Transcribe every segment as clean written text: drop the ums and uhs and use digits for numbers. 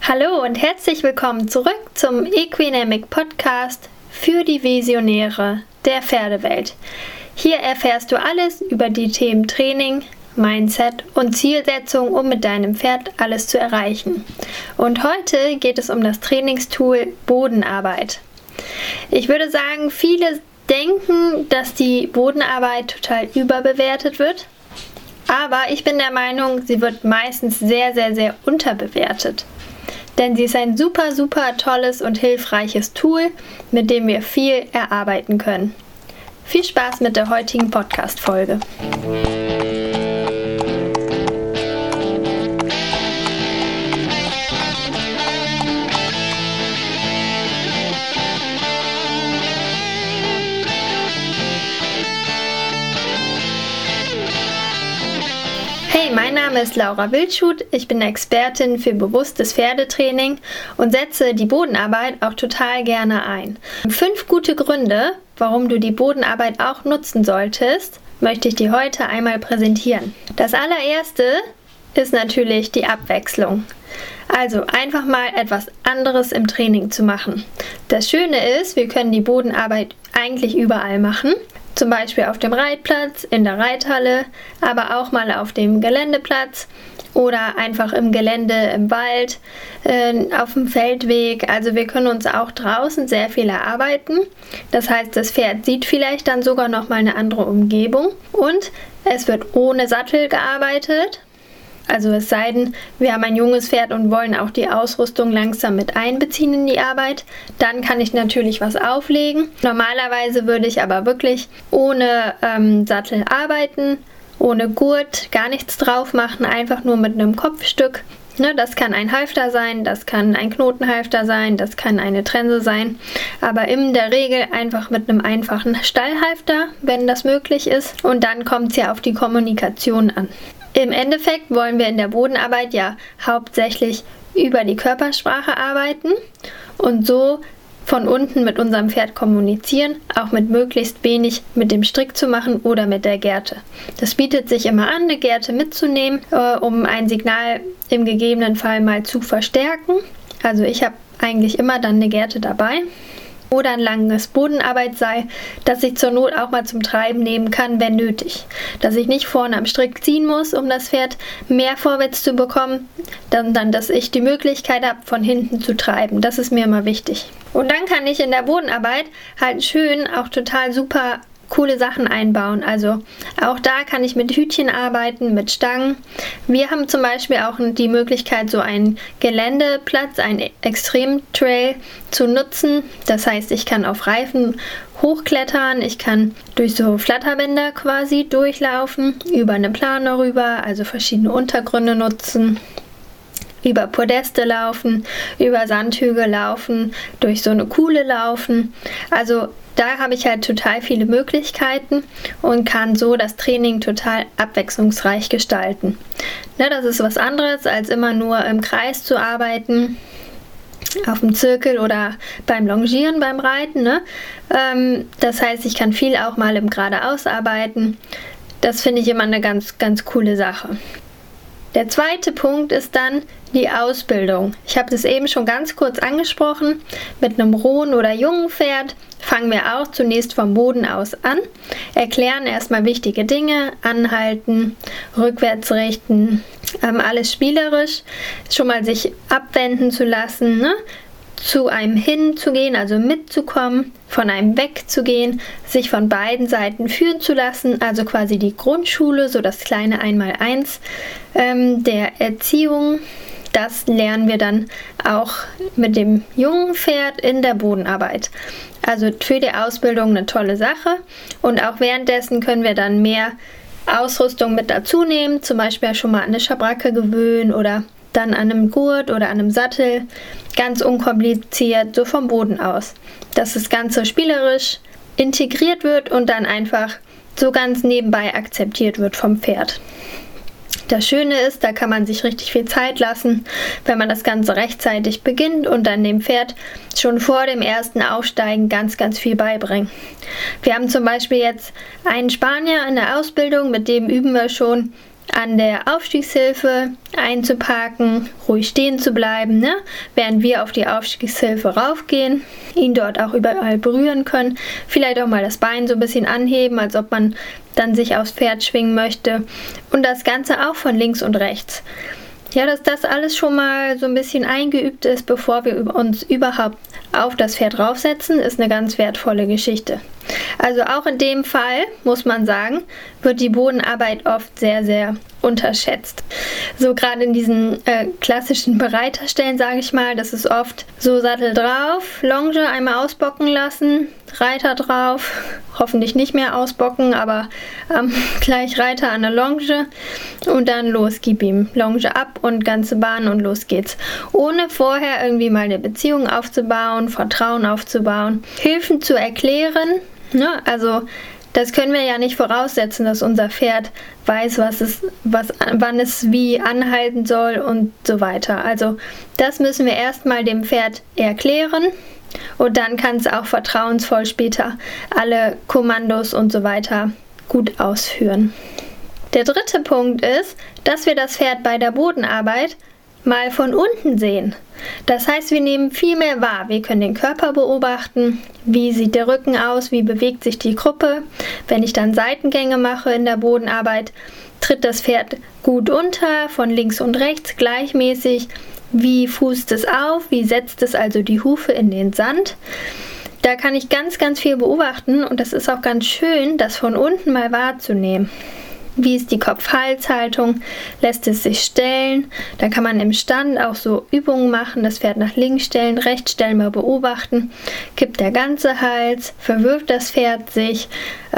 Hallo und herzlich willkommen zurück zum Equinamic Podcast für die Visionäre der Pferdewelt. Hier erfährst du alles über die Themen Training, Mindset und Zielsetzung, um mit deinem Pferd alles zu erreichen. Und heute geht es um das Trainingstool Bodenarbeit. Ich würde sagen, viele denken, dass die Bodenarbeit total überbewertet wird. Aber ich bin der Meinung, sie wird meistens sehr unterbewertet. Denn sie ist ein super tolles und hilfreiches Tool, mit dem wir viel erarbeiten können. Viel Spaß mit der heutigen Podcast-Folge. Hey, mein Name ist Laura Wildschut, ich bin Expertin für bewusstes Pferdetraining und setze die Bodenarbeit auch total gerne ein. 5 gute Gründe, warum du die Bodenarbeit auch nutzen solltest, möchte ich dir heute einmal präsentieren. Das allererste ist natürlich die Abwechslung. Also einfach mal etwas anderes im Training zu machen. Das Schöne ist, wir können die Bodenarbeit eigentlich überall machen. Zum Beispiel auf dem Reitplatz, in der Reithalle, aber auch mal auf dem Geländeplatz oder einfach im Gelände, im Wald, auf dem Feldweg. Also wir können uns auch draußen sehr viel erarbeiten. Das heißt, das Pferd sieht vielleicht dann sogar noch mal eine andere Umgebung und es wird ohne Sattel gearbeitet. Also es sei denn, wir haben ein junges Pferd und wollen auch die Ausrüstung langsam mit einbeziehen in die Arbeit. Dann kann ich natürlich was auflegen. Normalerweise würde ich aber wirklich ohne Sattel arbeiten, ohne Gurt, gar nichts drauf machen, einfach nur mit einem Kopfstück. Das kann ein Halfter sein, das kann ein Knotenhalfter sein, das kann eine Trense sein. Aber in der Regel einfach mit einem einfachen Stallhalfter, wenn das möglich ist. Und dann kommt es ja auf die Kommunikation an. Im Endeffekt wollen wir in der Bodenarbeit ja hauptsächlich über die Körpersprache arbeiten und so von unten mit unserem Pferd kommunizieren, auch mit möglichst wenig mit dem Strick zu machen oder mit der Gerte. Das bietet sich immer an, eine Gerte mitzunehmen, um ein Signal im gegebenen Fall mal zu verstärken. Also ich habe eigentlich immer dann eine Gerte dabei. Oder ein langes Bodenarbeitsseil, das ich zur Not auch mal zum Treiben nehmen kann, wenn nötig. Dass ich nicht vorne am Strick ziehen muss, um das Pferd mehr vorwärts zu bekommen, dann dass ich die Möglichkeit habe, von hinten zu treiben. Das ist mir immer wichtig. Und dann kann ich in der Bodenarbeit halt schön auch total super coole Sachen einbauen. Also auch da kann ich mit Hütchen arbeiten, mit Stangen. Wir haben zum Beispiel auch die Möglichkeit, so einen Geländeplatz, einen Extremtrail zu nutzen. Das heißt, ich kann auf Reifen hochklettern, ich kann durch so Flatterbänder quasi durchlaufen, über eine Plane rüber, also verschiedene Untergründe nutzen. Über Podeste laufen, über Sandhügel laufen, durch so eine Kuhle laufen. Also da habe ich halt total viele Möglichkeiten und kann so das Training total abwechslungsreich gestalten. Das ist was anderes, als immer nur im Kreis zu arbeiten, auf dem Zirkel oder beim Longieren, beim Reiten. Das heißt, ich kann viel auch mal im Geradeaus arbeiten. Das finde ich immer eine ganz coole Sache. Der zweite Punkt ist dann die Ausbildung. Ich habe das eben schon ganz kurz angesprochen. Mit einem rohen oder jungen Pferd fangen wir auch zunächst vom Boden aus an, erklären erstmal wichtige Dinge, anhalten, rückwärts richten, alles spielerisch, schon mal sich abwenden zu lassen, zu einem hinzugehen, also mitzukommen, von einem wegzugehen, sich von beiden Seiten führen zu lassen, also quasi die Grundschule, so das kleine 1x1 der Erziehung. Das lernen wir dann auch mit dem jungen Pferd in der Bodenarbeit. Also für die Ausbildung eine tolle Sache und auch währenddessen können wir dann mehr Ausrüstung mit dazu nehmen, zum Beispiel schon mal an eine Schabracke gewöhnen oder dann an einem Gurt oder an einem Sattel, ganz unkompliziert, so vom Boden aus. Dass das Ganze spielerisch integriert wird und dann einfach so ganz nebenbei akzeptiert wird vom Pferd. Das Schöne ist, da kann man sich richtig viel Zeit lassen, wenn man das Ganze rechtzeitig beginnt und dann dem Pferd schon vor dem ersten Aufsteigen ganz viel beibringen. Wir haben zum Beispiel jetzt einen Spanier in der Ausbildung, mit dem üben wir schon an der Aufstiegshilfe einzuparken, ruhig stehen zu bleiben, ne? Während wir auf die Aufstiegshilfe raufgehen, ihn dort auch überall berühren können, vielleicht auch mal das Bein so ein bisschen anheben, als ob man dann sich aufs Pferd schwingen möchte und das Ganze auch von links und rechts. Ja, dass das alles schon mal so ein bisschen eingeübt ist, bevor wir uns überhaupt auf das Pferd draufsetzen, ist eine ganz wertvolle Geschichte. Also auch in dem Fall, muss man sagen, wird die Bodenarbeit oft sehr, sehr unterschätzt. So gerade in diesen klassischen Bereiterstellen, sage ich mal, das ist oft so Sattel drauf, Longe einmal ausbocken lassen, Reiter drauf, hoffentlich nicht mehr ausbocken, aber gleich Reiter an der Longe und dann los, gib ihm Longe ab und ganze Bahn und los geht's. Ohne vorher irgendwie mal eine Beziehung aufzubauen, Vertrauen aufzubauen, Hilfen zu erklären, ne? Also das können wir ja nicht voraussetzen, dass unser Pferd weiß, wann es wie anhalten soll und so weiter. Also das müssen wir erstmal dem Pferd erklären und dann kann es auch vertrauensvoll später alle Kommandos und so weiter gut ausführen. Der dritte Punkt ist, dass wir das Pferd bei der Bodenarbeit mal von unten sehen. Das heißt, wir nehmen viel mehr wahr. Wir können den Körper beobachten, wie sieht der Rücken aus, wie bewegt sich die Gruppe. Wenn ich dann Seitengänge mache in der Bodenarbeit, tritt das Pferd gut unter, von links und rechts gleichmäßig. Wie fußt es auf, wie setzt es also die Hufe in den Sand. Da kann ich ganz, ganz viel beobachten und das ist auch ganz schön, das von unten mal wahrzunehmen. Wie ist die Kopf-Hals-Haltung? Lässt es sich stellen? Dann kann man im Stand auch so Übungen machen, das Pferd nach links stellen, rechts stellen, mal beobachten. Kippt der ganze Hals? Verwirft das Pferd sich?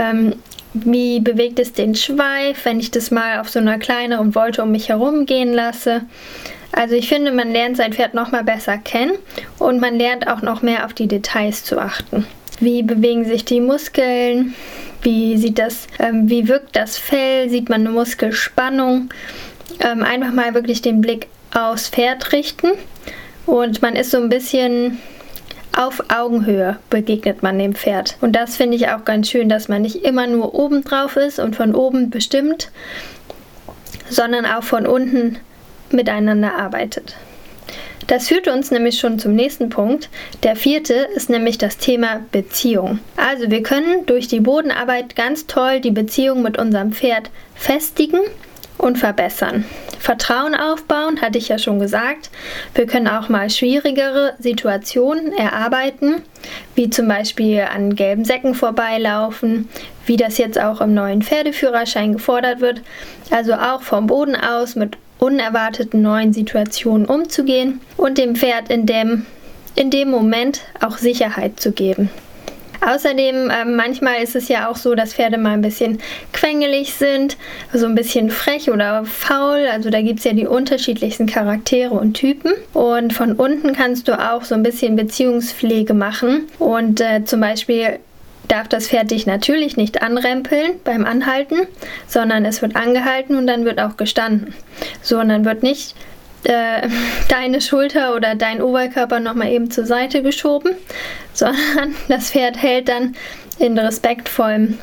Wie bewegt es den Schweif, wenn ich das mal auf so einer kleineren Wolte um mich herum gehen lasse? Also ich finde, man lernt sein Pferd noch mal besser kennen und man lernt auch noch mehr auf die Details zu achten. Wie bewegen sich die Muskeln? Wie wirkt das Fell? Sieht man eine Muskelspannung? Einfach mal wirklich den Blick aufs Pferd richten und man ist so ein bisschen auf Augenhöhe, begegnet man dem Pferd. Und das finde ich auch ganz schön, dass man nicht immer nur oben drauf ist und von oben bestimmt, sondern auch von unten miteinander arbeitet. Das führt uns nämlich schon zum nächsten Punkt. Der vierte ist nämlich das Thema Beziehung. Also wir können durch die Bodenarbeit ganz toll die Beziehung mit unserem Pferd festigen und verbessern. Vertrauen aufbauen, hatte ich ja schon gesagt. Wir können auch mal schwierigere Situationen erarbeiten, wie zum Beispiel an gelben Säcken vorbeilaufen, wie das jetzt auch im neuen Pferdeführerschein gefordert wird. Also auch vom Boden aus mit unerwarteten neuen Situationen umzugehen und dem Pferd in dem Moment auch Sicherheit zu geben. Außerdem, manchmal ist es ja auch so, dass Pferde mal ein bisschen quengelig sind, so ein bisschen frech oder faul. Also da gibt es ja die unterschiedlichsten Charaktere und Typen. Und von unten kannst du auch so ein bisschen Beziehungspflege machen. Und zum Beispiel darf das Pferd dich natürlich nicht anrempeln beim Anhalten, sondern es wird angehalten und dann wird auch gestanden. So, und dann wird nicht deine Schulter oder dein Oberkörper nochmal eben zur Seite geschoben, sondern das Pferd hält dann in respektvollem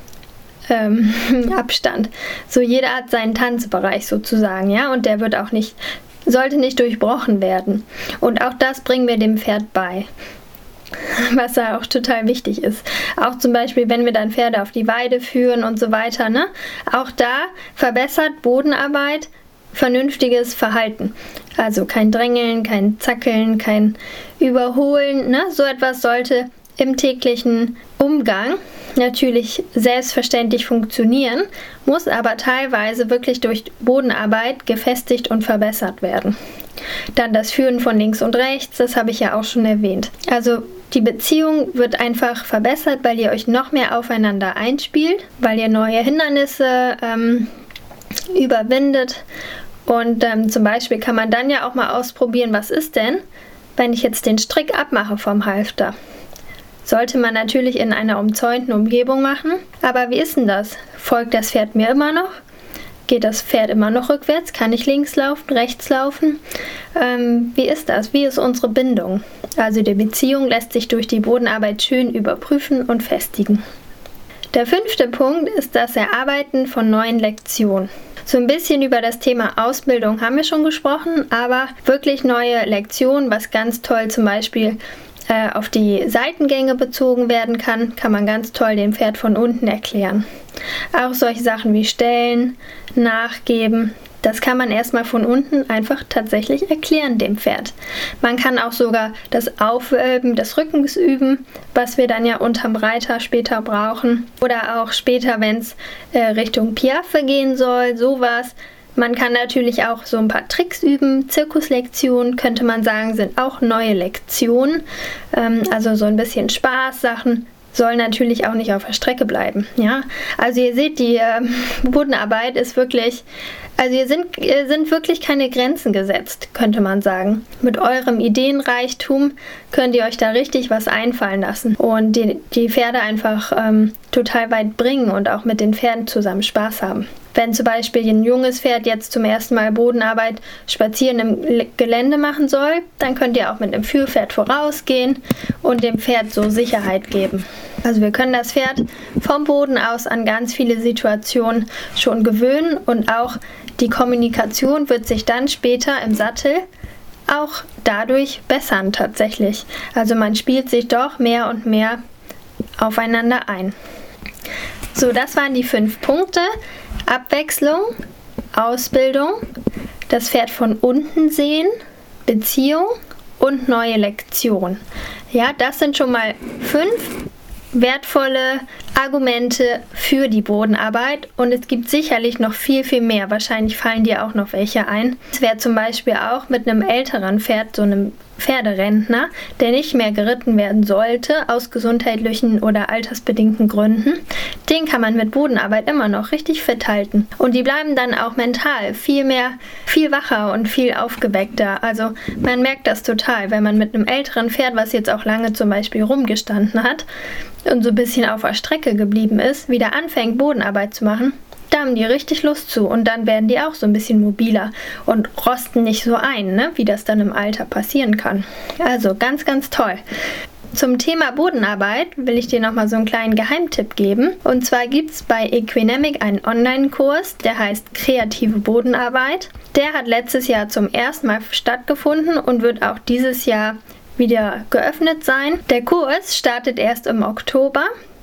Abstand. So, jeder hat seinen Tanzbereich sozusagen, ja, und der sollte nicht durchbrochen werden. Und auch das bringen wir dem Pferd bei, was ja auch total wichtig ist. Auch zum Beispiel, wenn wir dann Pferde auf die Weide führen und so weiter, ne? Auch da verbessert Bodenarbeit vernünftiges Verhalten. Also kein Drängeln, kein Zackeln, kein Überholen, ne? So etwas sollte im täglichen Umgang natürlich selbstverständlich funktionieren, muss aber teilweise wirklich durch Bodenarbeit gefestigt und verbessert werden. Dann das Führen von links und rechts, das habe ich ja auch schon erwähnt. Also die Beziehung wird einfach verbessert, weil ihr euch noch mehr aufeinander einspielt, weil ihr neue Hindernisse überwindet. Und zum Beispiel kann man dann ja auch mal ausprobieren, was ist denn, wenn ich jetzt den Strick abmache vom Halfter. Sollte man natürlich in einer umzäunten Umgebung machen. Aber wie ist denn das? Folgt das Pferd mir immer noch? Geht das Pferd immer noch rückwärts? Kann ich links laufen, rechts laufen? Wie ist das? Wie ist unsere Bindung? Also die Beziehung lässt sich durch die Bodenarbeit schön überprüfen und festigen. Der 5. Punkt ist das Erarbeiten von neuen Lektionen. So ein bisschen über das Thema Ausbildung haben wir schon gesprochen, aber wirklich neue Lektionen, was ganz toll zum Beispiel auf die Seitengänge bezogen werden kann man ganz toll dem Pferd von unten erklären. Auch solche Sachen wie Stellen, Nachgeben, das kann man erstmal von unten einfach tatsächlich erklären dem Pferd. Man kann auch sogar das Aufwölben des Rückens üben, was wir dann ja unterm Reiter später brauchen. Oder auch später, wenn es Richtung Piaffe gehen soll, sowas. Man kann natürlich auch so ein paar Tricks üben. Zirkuslektionen, könnte man sagen, sind auch neue Lektionen. Also so ein bisschen Spaßsachen soll natürlich auch nicht auf der Strecke bleiben. Ja? Also ihr seht, die Bodenarbeit ist wirklich, also hier sind wirklich keine Grenzen gesetzt, könnte man sagen. Mit eurem Ideenreichtum könnt ihr euch da richtig was einfallen lassen und die Pferde einfach total weit bringen und auch mit den Pferden zusammen Spaß haben. Wenn zum Beispiel ein junges Pferd jetzt zum ersten Mal Bodenarbeit spazieren im Gelände machen soll, dann könnt ihr auch mit dem Führpferd vorausgehen und dem Pferd so Sicherheit geben. Also wir können das Pferd vom Boden aus an ganz viele Situationen schon gewöhnen und auch die Kommunikation wird sich dann später im Sattel auch dadurch bessern tatsächlich. Also man spielt sich doch mehr und mehr aufeinander ein. So, das waren die 5 Punkte. Abwechslung, Ausbildung, das Pferd von unten sehen, Beziehung und neue Lektion. Ja, das sind schon mal 5 wertvolle Argumente für die Bodenarbeit und es gibt sicherlich noch viel, viel mehr. Wahrscheinlich fallen dir auch noch welche ein. Es wäre zum Beispiel auch mit einem älteren Pferd, so einem Pferderentner, der nicht mehr geritten werden sollte, aus gesundheitlichen oder altersbedingten Gründen, den kann man mit Bodenarbeit immer noch richtig fit halten. Und die bleiben dann auch mental viel wacher und viel aufgeweckter. Also man merkt das total, wenn man mit einem älteren Pferd, was jetzt auch lange zum Beispiel rumgestanden hat und so ein bisschen auf der Strecke geblieben ist, wieder anfängt Bodenarbeit zu machen. Da haben die richtig Lust zu und dann werden die auch so ein bisschen mobiler und rosten nicht so ein, ne? Wie das dann im Alter passieren kann. Also ganz, ganz toll. Zum Thema Bodenarbeit will ich dir nochmal so einen kleinen Geheimtipp geben. Und zwar gibt es bei Equinemic einen Online-Kurs, der heißt Kreative Bodenarbeit. Der hat letztes Jahr zum ersten Mal stattgefunden und wird auch dieses Jahr wieder geöffnet sein. Der Kurs startet erst im Oktober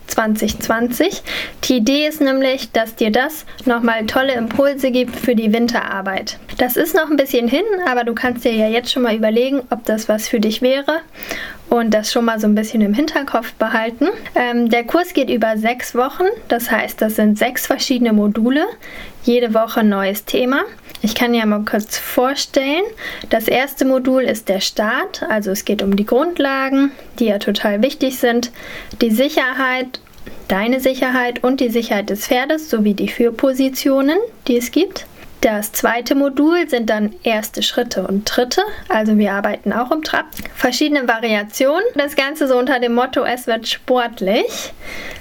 2020. Die Idee ist nämlich, dass dir das nochmal tolle Impulse gibt für die Winterarbeit. Das ist noch ein bisschen hin, aber du kannst dir ja jetzt schon mal überlegen, ob das was für dich wäre und das schon mal so ein bisschen im Hinterkopf behalten. Der Kurs geht über 6 Wochen, das heißt, das sind 6 verschiedene Module, jede Woche ein neues Thema. Ich kann ja mal kurz vorstellen, das erste Modul ist der Start, also es geht um die Grundlagen, die ja total wichtig sind, die Sicherheit, deine Sicherheit und die Sicherheit des Pferdes sowie die Führpositionen, die es gibt. Das zweite Modul sind dann erste Schritte und Tritte, also wir arbeiten auch im Trab. Verschiedene Variationen, das Ganze so unter dem Motto, es wird sportlich.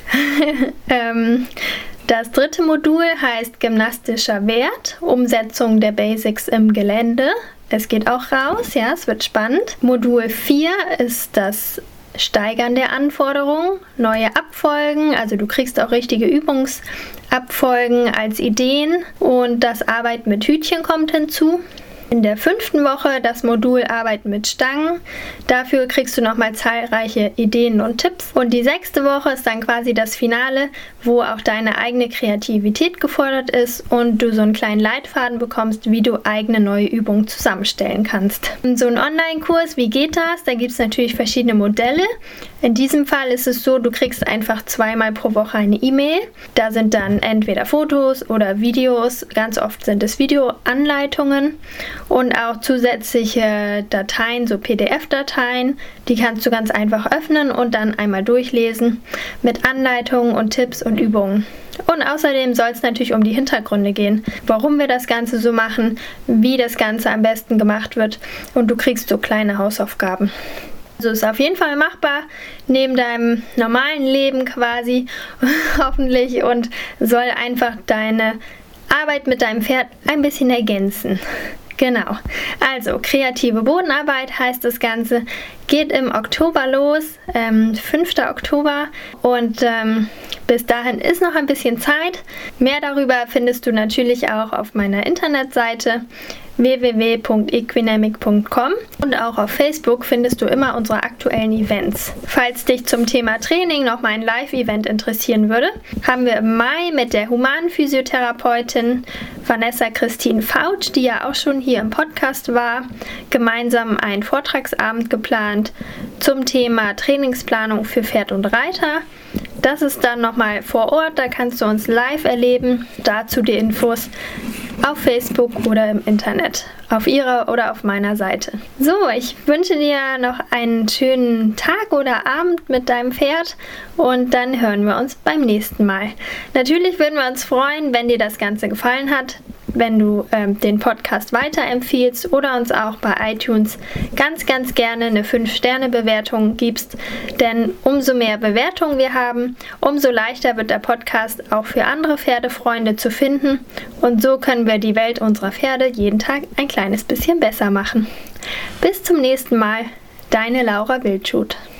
Das dritte Modul heißt gymnastischer Wert, Umsetzung der Basics im Gelände. Es geht auch raus, ja, es wird spannend. Modul 4 ist das Steigern der Anforderungen, neue Abfolgen, also du kriegst auch richtige Übungsabfolgen als Ideen und das Arbeiten mit Hütchen kommt hinzu. In der 5. Woche das Modul Arbeiten mit Stangen. Dafür kriegst du nochmal zahlreiche Ideen und Tipps. Und die 6. Woche ist dann quasi das Finale, wo auch deine eigene Kreativität gefordert ist und du so einen kleinen Leitfaden bekommst, wie du eigene neue Übungen zusammenstellen kannst. So ein Online-Kurs, wie geht das? Da gibt es natürlich verschiedene Modelle. In diesem Fall ist es so, du kriegst einfach 2-mal pro Woche eine E-Mail. Da sind dann entweder Fotos oder Videos. Ganz oft sind es Videoanleitungen. Und auch zusätzliche Dateien, so PDF-Dateien, die kannst du ganz einfach öffnen und dann einmal durchlesen mit Anleitungen und Tipps und Übungen. Und außerdem soll es natürlich um die Hintergründe gehen, warum wir das Ganze so machen, wie das Ganze am besten gemacht wird und du kriegst so kleine Hausaufgaben. Also ist auf jeden Fall machbar, neben deinem normalen Leben quasi, hoffentlich, und soll einfach deine Arbeit mit deinem Pferd ein bisschen ergänzen. Genau. Also, kreative Bodenarbeit heißt das Ganze. Geht im Oktober los, 5. Oktober. Und bis dahin ist noch ein bisschen Zeit. Mehr darüber findest du natürlich auch auf meiner Internetseite www.equinamic.com und auch auf Facebook findest du immer unsere aktuellen Events. Falls dich zum Thema Training noch mal ein Live-Event interessieren würde, haben wir im Mai mit der Humanphysiotherapeutin Vanessa Christine Fautsch, die ja auch schon hier im Podcast war, gemeinsam einen Vortragsabend geplant zum Thema Trainingsplanung für Pferd und Reiter. Das ist dann nochmal vor Ort, da kannst du uns live erleben. Dazu die Infos auf Facebook oder im Internet, auf ihrer oder auf meiner Seite. So, ich wünsche dir noch einen schönen Tag oder Abend mit deinem Pferd und dann hören wir uns beim nächsten Mal. Natürlich würden wir uns freuen, wenn dir das Ganze gefallen hat, wenn du den Podcast weiterempfiehlst oder uns auch bei iTunes ganz gerne eine 5-Sterne-Bewertung gibst, denn umso mehr Bewertungen wir haben, umso leichter wird der Podcast auch für andere Pferdefreunde zu finden und so können wir die Welt unserer Pferde jeden Tag ein kleines bisschen besser machen. Bis zum nächsten Mal, deine Laura Wildschut.